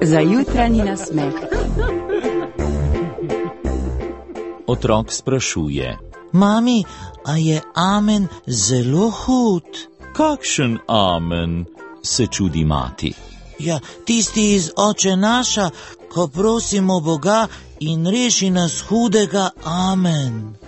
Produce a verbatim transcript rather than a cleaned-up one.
Za jutranji nasmeh. Otrok sprašuje: Mami, a je amen zelo hud? Kakšen amen? Se čudi mati. Ja, tisti iz Oče naša, ko prosimo Boga in reši nas hudega, amen.